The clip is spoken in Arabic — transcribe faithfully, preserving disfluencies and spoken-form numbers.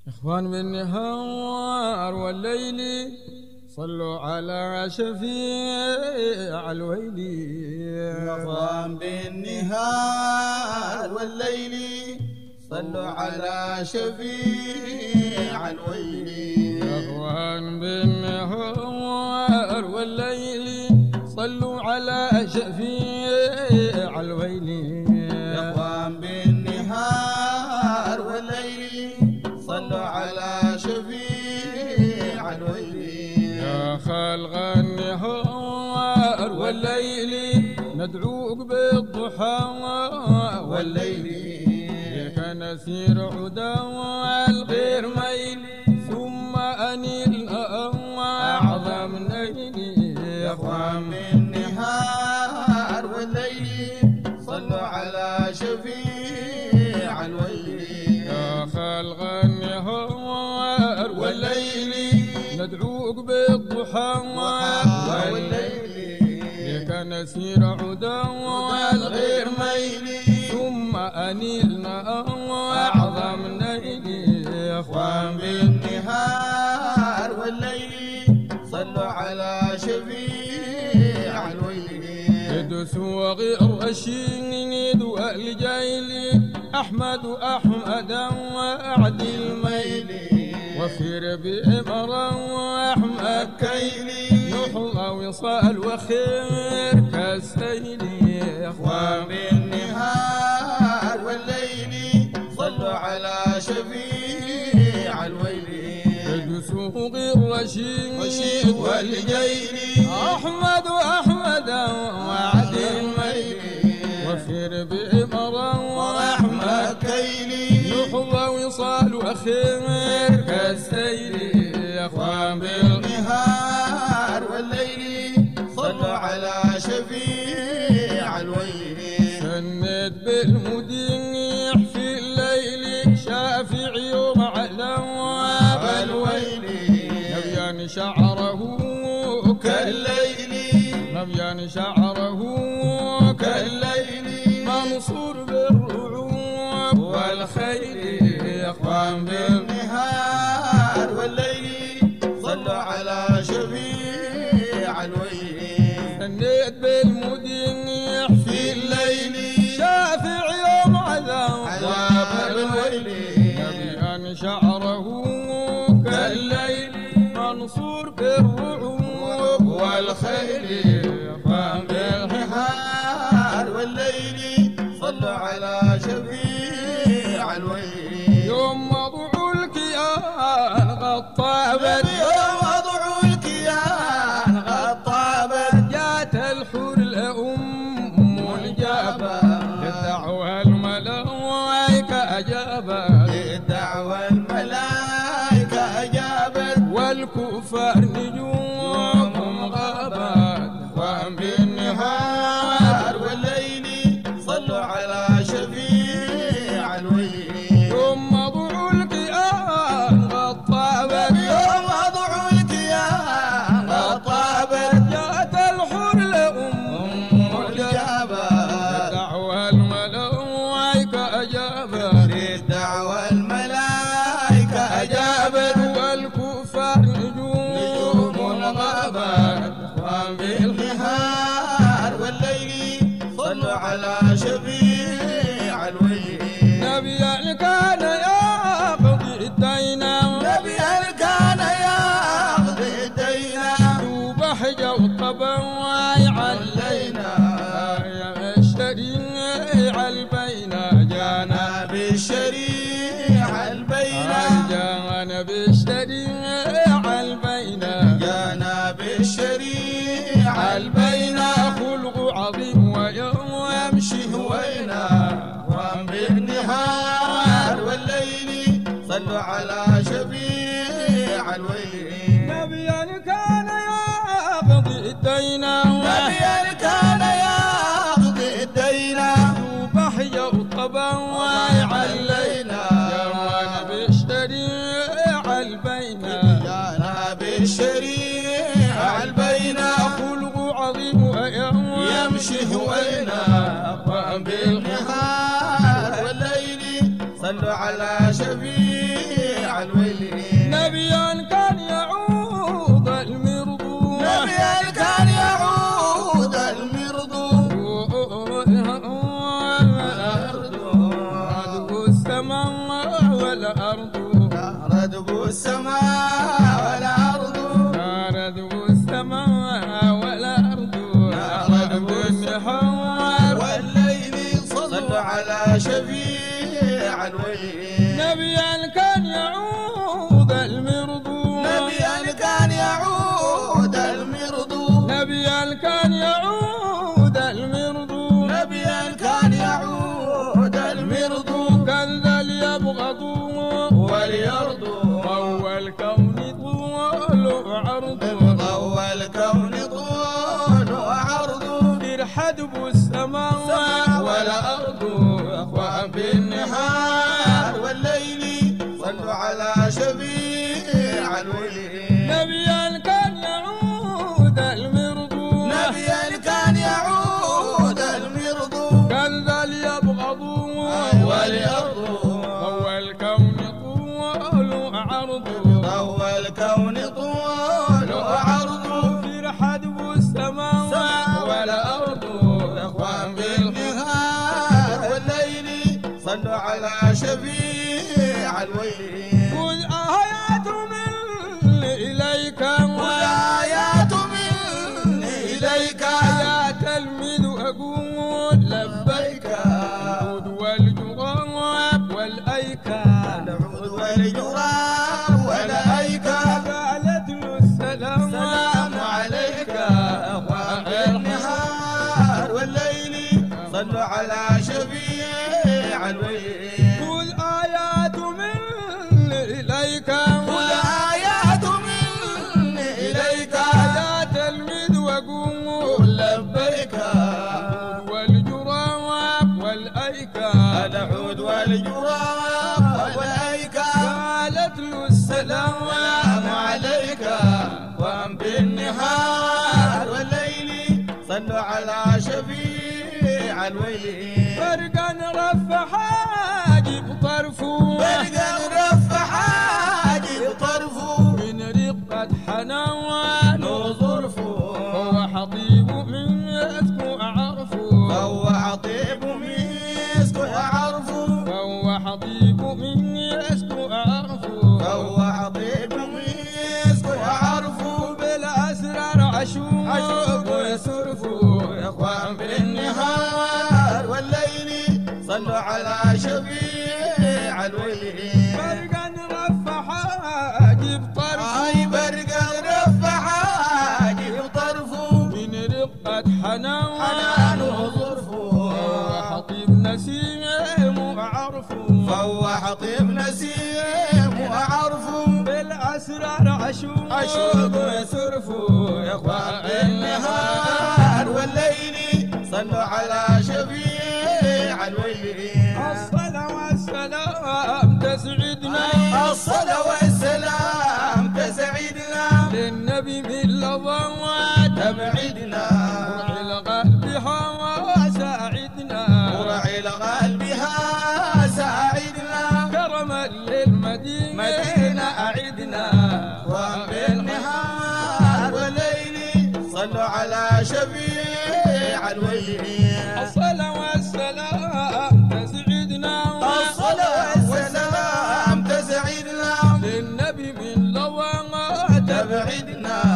إخوان بالنهار والليل صلوا على شفيع الويل. إخوان بالنهار والليل صلوا على شفيع الويل. إخوان بالنهار والليل صلوا على شفيع الويل. إخوان بالنهار والليل صلوا على شفيع الويل. يا خلق النهار والليل ندعوك بالضحى والليل. بك نسير عدا الغير ميل ثم أنيلنا أعظم نيل. يا إخوان بالنهار والليل صلوا على شفيع الويل. يا خلق النهار والليل ندعوك بالضحى والليل. بك نسير عدا الغير ميل ثم أنيلنا أعظم نيل. يا إخوان بالنهار والليل صلوا على شفيع الويل. يدسوا غير رشيد والجيل أحمد أحمد وعد الميل. وفير بإمرا وأحمد كيلي يحظى وصال وخير كالسيل. يا إخوان بالنهار والليل صلوا على شفيع الويل. يدسوا غير رشيد والجيل أحمد أحمد وعد الميل. وفير بإمرا وأحمد كيلي يحظى وصال وخير كالسيل. يا إخوان بالنهار والليل صلوا على شفيع الويل. سند بالمديح في الليل شافع يوم على الويل. نبيان شعره كالليل نبيان شعره كالليل منصور بالرعوب والخيل. يا إخوان بالنهار والليل صلوا على شفيع الويل. سند بالمديح في الليل شافع يوم عذاب الويل. نبيان شعره كالليل منصور بالرعوب والخيل. إخوان بالنهار والليل صلوا على شفيع الويل. يوم وضعوا الكيان غطابت يوم وضعوا الكيان غطابت جات الحور الأم الجابة للدعوة الملائكة أجابت. للدعوة الملائكة أجابت والكفار نجومهم غابت. إخوان بالنهار والليل صلوا على شفيع الويل. يوم وضعوا الكيان غطابت يوم وضعوا الكيان غطابت جات الحور الأم الجابة للدعوة الملائكة أجابت. للدعوة الملائكة أجابت والكفار نجوم غابت. إخوان بالنهار والليل صلوا على شفيع الويل. نبيا كان يقضي الدين نبيا كان يقضي الدين ذو بحجة والطبع علينا. يا الشريع البينا جانا بالشريع البينا. جانا بالشريع البينا جانا بالشريع البينا. خلق عظيم ويمشي هوينا. إخوان بالنهار والليل صلوا على شفيع الويل. نبيا كان يقضي الدين نبيا كان يقضي الدين ذو بحجة والطبع علينا. جانا بالشريع البينا جانا بالشريع البينا. خلق عظيم ويمشي هوينا. إخوان بالنهار والليل صلوا على شفيع الويل. والأرض ردب السماء والأرض ردب السماء والأرض ردب النهار والليل صلوا على شفيع الويل نبيا كان يعود المرض نبيا كان يعود المرض نبيا كان يعود المرض نبيا كان يعود المرض كان ذا ليبغض وليرض ضوى الكون طول عرض ضوى الكون طول وعرض يرحدب السماء والأرض أخوان بالنهار والليل صلوا على شفيع الويل نبيا كان يعود المرض نبيا كان يعود المرض كان ذا ليبغض وليرض ضوى الكون طول عرض ضوى الكون طول وعرض يرحدب السماء والأرض أخوان بالنهار والليل صلوا على شفيع الويل خذ آيات من إليك والآيات مني إليك يا تلميذ أقول لبيك العود والجراب والأيكة العود والجراب والأيكة قالت له السلام السلام عليك أخوان بالنهار والليل صلوا على شفيع الويل خذ آيات من إليك والآيات مني إليك يا تلميذ وقول لبيك العود والجراب والأيكة العود والجراب والأيكة قالت له السلام السلام عليك وأن بالنهار والليل صلوا على شفيع الويل فرقا رفع حاجب طرفه برقا رفع حاجب طرفه من رقة حنوان وظرفه هو حطيب من يسكو أعرفه فهو عطيب مسك وعرفه فهو حطيب من يسكو أعرفه فهو عطيب مسك وعرفه بالأسرار عشوق عشوق ويسرفه يا اخوان بالنهار والليل صلوا على شفيع الويل فرقا رفع حاجب طرفه اي برقا رفع حاجب طرفه من رقة حنوان حنان وظرفه هو حطيب نسيم وعرفه فهو حطيب نسيم وعرفه بالأسرار عشوق عشوق ويسرفه يا اخوان بالنهار والليل صلوا على شفيع الويل الصلاة والسلام تسعدنا الصلاة والسلام تسعدنا للنبي من لظوات تبعدنا ورعي القلب هوى ساعدنا ورعي لقلبها ساعدنا كرما للمدينة مدينة أعدنا وبالنهار والليل صلوا على شفيع الويل الصلاة والسلام تسعدنا الصلاة والسلام تسعدنا للنبي من لظوات تبعدنا